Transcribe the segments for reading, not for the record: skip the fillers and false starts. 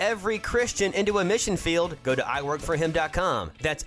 every Christian into a mission field, go to iworkforhim.com. That's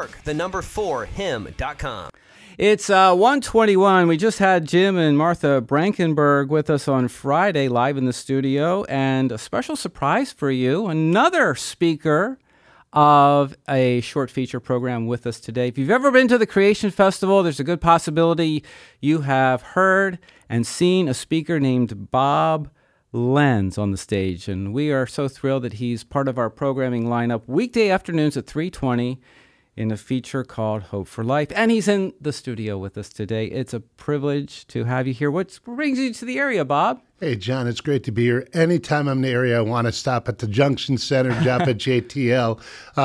iwork4him.com. It's 1:21. We just had Jim and Martha Brankenberg with us on Friday live in the studio, and a special surprise for you, another speaker of a short feature program with us today. If you've ever been to the Creation Festival, there's a good possibility you have heard and seen a speaker named Bob Lenz on the stage, and we are so thrilled that he's part of our programming lineup weekday afternoons at 3:20 in a feature called Hope for Life, and he's in the studio with us today. It's a privilege to have you here. What brings you to the area, Bob? Hey, John, it's great to be here. Anytime I'm in the area, I want to stop at the Junction Center, stop at JTL.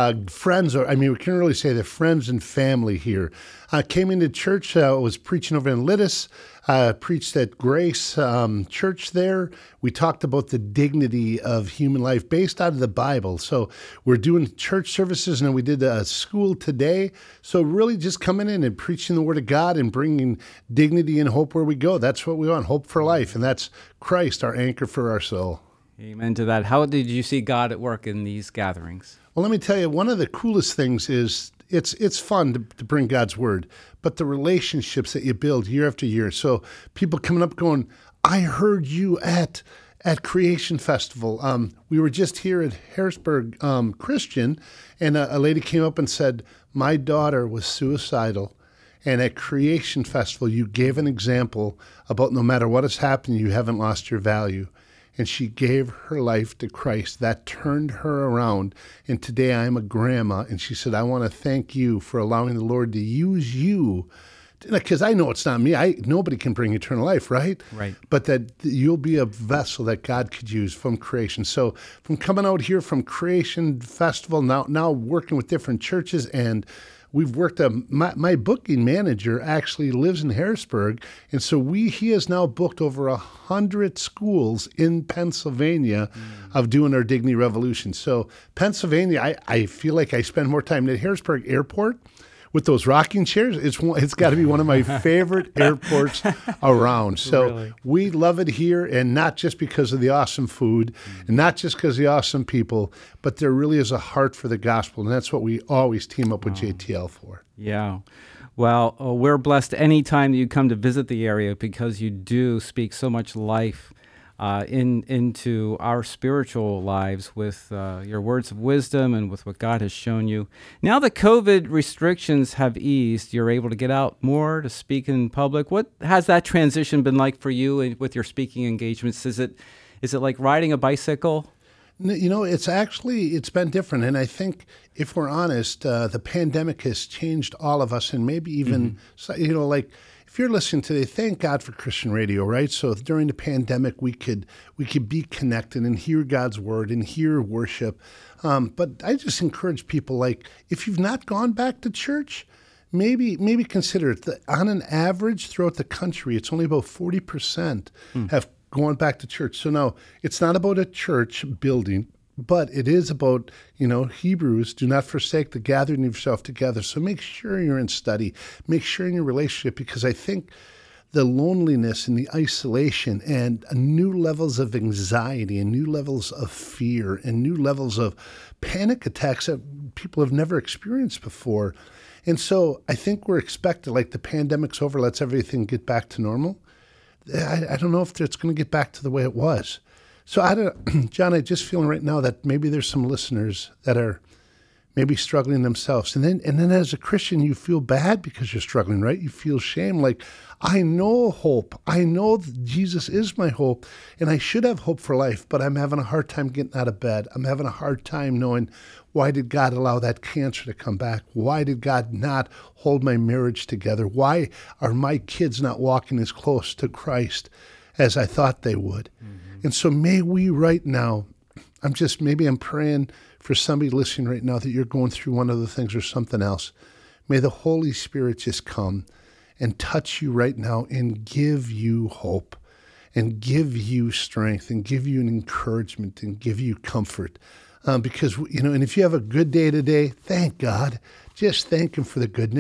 We can really say they're friends and family here. I came into church, was preaching over in Littis, preached at Grace Church there. We talked about the dignity of human life based out of the Bible. So we're doing church services, and then we did a school today. So really just coming in and preaching the Word of God and bringing dignity and hope where we go. That's what we want, hope for life, and that's Christ, our anchor for our soul. Amen to that. How did you see God at work in these gatherings? Well, let me tell you, one of the coolest things is it's fun to bring God's word, but the relationships that you build year after year. So people coming up going, I heard you at Creation Festival. We were just here at Harrisburg Christian, and a lady came up and said, my daughter was suicidal. And at Creation Festival, you gave an example about no matter what has happened, you haven't lost your value. And she gave her life to Christ. That turned her around. And today I am a grandma. And she said, I want to thank you for allowing the Lord to use you. Because I know it's not me. Nobody can bring eternal life, right? Right. But that you'll be a vessel that God could use from creation. So from coming out here from Creation Festival, now working with different churches, and we've worked. My booking manager actually lives in Harrisburg, and so he has now booked over 100 schools in Pennsylvania of doing our Dignity Revolution. So Pennsylvania, I feel like I spend more time at Harrisburg Airport with those rocking chairs. It's got to be one of my favorite airports around. So really, we love it here, and not just because of the awesome food, and not just because of the awesome people, but there really is a heart for the gospel, and that's what we always team up with JTL for. Yeah. Well, we're blessed anytime that you come to visit the area, because you do speak so much life into our spiritual lives with your words of wisdom and with what God has shown you. Now that COVID restrictions have eased, you're able to get out more to speak in public. What has that transition been like for you with your speaking engagements? Is it like riding a bicycle? It's been different. And I think if we're honest, the pandemic has changed all of us, and maybe even, if you're listening today, thank God for Christian radio, right? So during the pandemic, we could be connected and hear God's word and hear worship. But I just encourage people, if you've not gone back to church, maybe consider it. On an average throughout the country, it's only about 40% have gone back to church. So no, it's not about a church building, but it is about, Hebrews, do not forsake the gathering of yourself together. So make sure you're in study, make sure in your relationship, because I think the loneliness and the isolation and new levels of anxiety and new levels of fear and new levels of panic attacks that people have never experienced before. And so I think we're expected, the pandemic's over, let's everything get back to normal. I don't know if it's going to get back to the way it was. So John, I'm just feeling right now that maybe there's some listeners that are maybe struggling themselves. And then as a Christian, you feel bad because you're struggling, right? You feel shame. I know hope. I know that Jesus is my hope, and I should have hope for life, but I'm having a hard time getting out of bed. I'm having a hard time knowing, why did God allow that cancer to come back? Why did God not hold my marriage together? Why are my kids not walking as close to Christ as I thought they would? Mm-hmm. And so may we right now, I'm praying for somebody listening right now that you're going through one of the things or something else. May the Holy Spirit just come and touch you right now and give you hope and give you strength and give you an encouragement and give you comfort. Because, and if you have a good day today, thank God. Just thank Him for the goodness.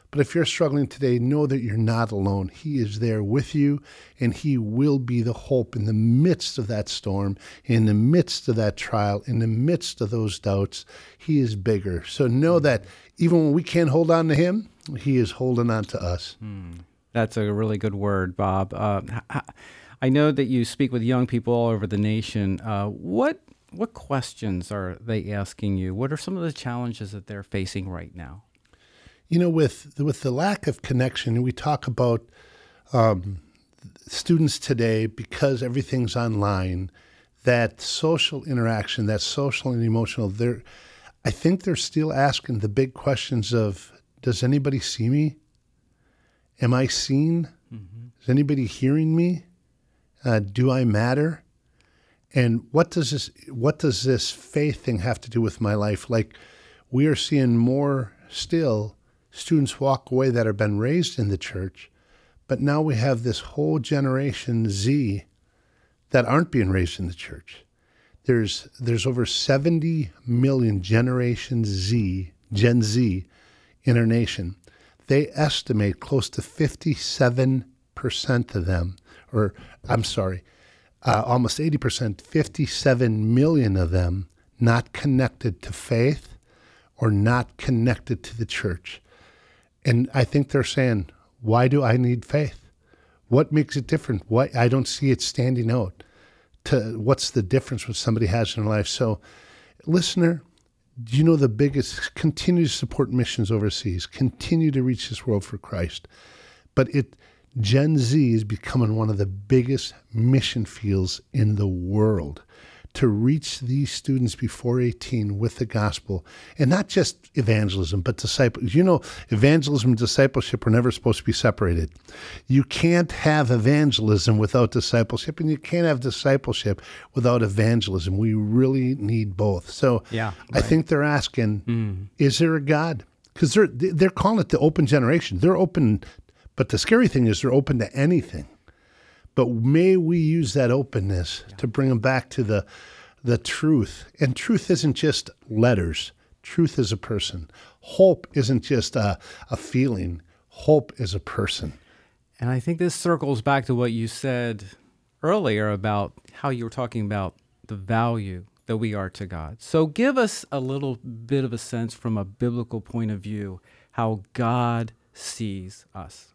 But if you're struggling today, know that you're not alone. He is there with you, and he will be the hope in the midst of that storm, in the midst of that trial, in the midst of those doubts. He is bigger. So know that even when we can't hold on to him, he is holding on to us. That's a really good word, Bob. I know that you speak with young people all over the nation. What questions are they asking you? What are some of the challenges that they're facing right now? You know, with the lack of connection, we talk about students today, because everything's online, that social interaction, that social and emotional, I think they're still asking the big questions of, does anybody see me? Am I seen? Is anybody hearing me? Do I matter? And what does this faith thing have to do with my life? Like, we are seeing more still students walk away that have been raised in the church, but now we have this whole generation Z that aren't being raised in the church. There's over 70 million Generation Z, Gen Z, in our nation. They estimate close to 57% of them, almost 80%, 57 million of them not connected to faith or not connected to the church. And I think they're saying, why do I need faith? What makes it different? Why I don't see it standing out. What's the difference what somebody has in their life? So, listener, do you know the biggest? Continue to support missions overseas. Continue to reach this world for Christ. But Gen Z is becoming one of the biggest mission fields in the world to reach these students before 18 with the gospel, and not just evangelism, but disciples. You know, evangelism and discipleship are never supposed to be separated. You can't have evangelism without discipleship, and you can't have discipleship without evangelism. We really need both. So yeah, I think they're asking, is there a God? Because they're calling it the open generation. They're open, but the scary thing is they're open to anything. But may we use that openness to bring them back to the truth. And truth isn't just letters. Truth is a person. Hope isn't just a feeling. Hope is a person. And I think this circles back to what you said earlier about how you were talking about the value that we are to God. So give us a little bit of a sense from a biblical point of view how God sees us.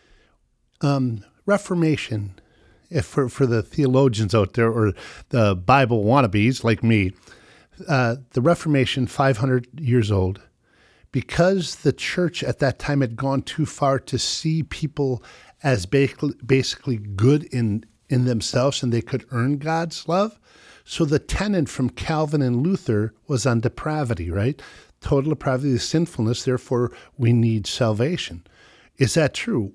Reformation, for the theologians out there or the Bible wannabes like me, the Reformation, 500 years old, because the church at that time had gone too far to see people as basically good in themselves and they could earn God's love. So the tenet from Calvin and Luther was on depravity, right? Total depravity is sinfulness, therefore we need salvation. Is that true?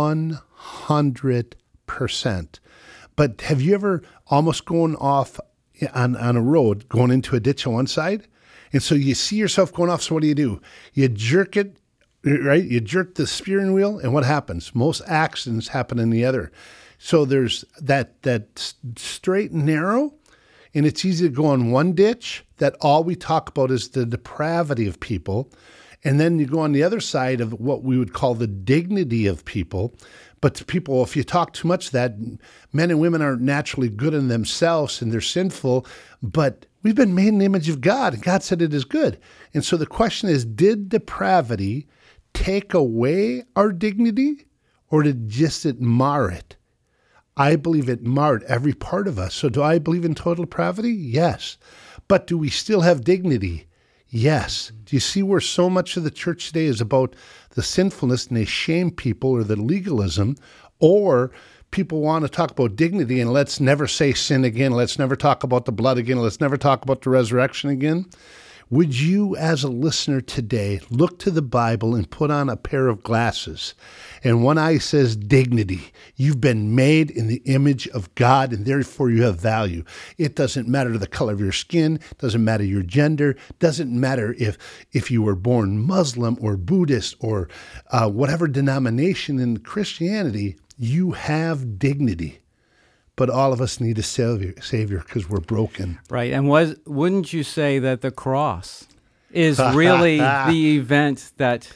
100%. But have you ever almost gone off on a road, going into a ditch on one side? And so you see yourself going off, so what do? You jerk it, right? You jerk the steering wheel, and what happens? Most accidents happen in the other. So there's that straight and narrow, and it's easy to go on one ditch, that all we talk about is the depravity of people. And then you go on the other side of what we would call the dignity of people. But to people, if you talk too much of that, men and women are naturally good in themselves and they're sinful, but we've been made in the image of God, and God said it is good. And so the question is, did depravity take away our dignity, or did just it mar it? I believe it marred every part of us. So do I believe in total depravity? Yes. But do we still have dignity? Yes. Do you see where so much of the church today is about the sinfulness and they shame people, or the legalism, or people want to talk about dignity and let's never say sin again. Let's never talk about the blood again. Let's never talk about the resurrection again. Would you, as a listener today, look to the Bible and put on a pair of glasses? And one eye says dignity. You've been made in the image of God, and therefore you have value. It doesn't matter the color of your skin, doesn't matter your gender, doesn't matter if you were born Muslim or Buddhist or whatever denomination in Christianity, you have dignity. But all of us need a savior because we're broken. Right. And wouldn't you say that the cross is really the event that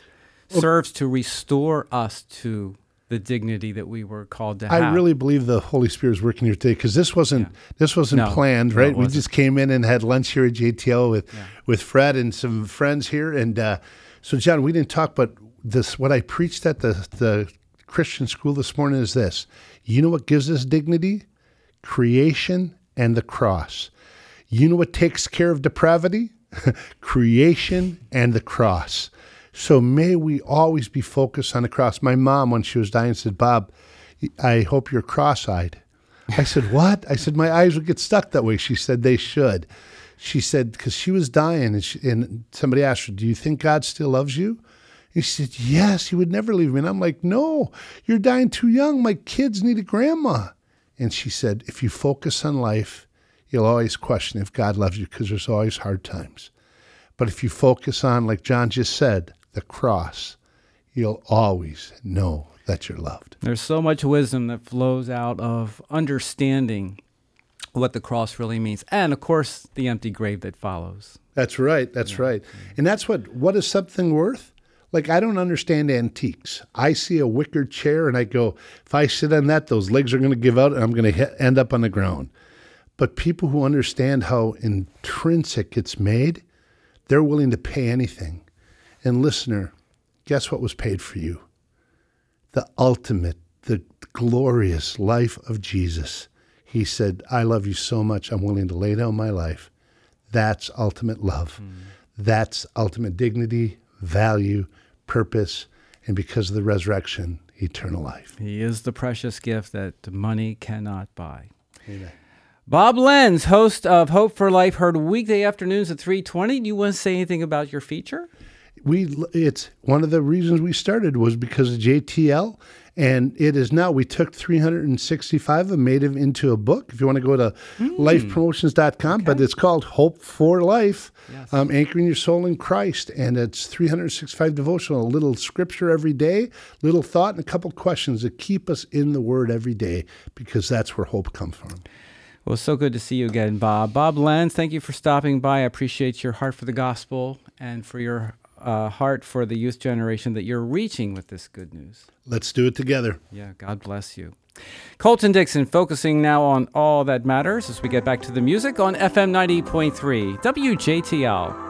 serves to restore us to the dignity that we were called to have. I really believe the Holy Spirit is working here today because this wasn't No. planned, No, right? it We wasn't. just came in and had lunch here at JTL with Fred and some friends here, and so John, we didn't talk, but this what I preached at the Christian school this morning is this: you know what gives us dignity? Creation and the cross. You know what takes care of depravity? Creation and the cross. So may we always be focused on the cross. My mom, when she was dying, said, "Bob, I hope you're cross-eyed." I said, "What?" I said, "My eyes would get stuck that way." She said, "They should." She said, because she was dying, and somebody asked her, "Do you think God still loves you?" And she said, "Yes, he would never leave me." And I'm like, "No, you're dying too young. My kids need a grandma." And she said, "If you focus on life, you'll always question if God loves you because there's always hard times. But if you focus on, like John just said, the cross, you'll always know that you're loved." There's so much wisdom that flows out of understanding what the cross really means. And, of course, the empty grave that follows. That's right. That's right. And that's what is something worth? Like, I don't understand antiques. I see a wicker chair and I go, if I sit on that, those legs are going to give out and I'm going to end up on the ground. But people who understand how intrinsic it's made, they're willing to pay anything. And listener, guess what was paid for you? The ultimate, the glorious life of Jesus. He said, "I love you so much, I'm willing to lay down my life." That's ultimate love. That's ultimate dignity, value, purpose, and because of the resurrection, eternal life. He is the precious gift that money cannot buy. Amen. Bob Lenz, host of Hope for Life, heard weekday afternoons at 3:20. Do you want to say anything about your feature? It's one of the reasons we started was because of JTL, and it is now, we took 365 and made them into a book. If you want to go to lifepromotions.com, but it's called Hope for Life, Yes. Anchoring Your Soul in Christ, and it's 365 devotional, a little scripture every day, little thought, and a couple questions that keep us in the Word every day, because that's where hope comes from. Well, so good to see you again, Bob. Bob Lenz, thank you for stopping by. I appreciate your heart for the gospel and for your heart for the youth generation that you're reaching with this good news. Let's do it together. Yeah, God bless you. Colton Dixon focusing now on all that matters as we get back to the music on FM 90.3 WJTL.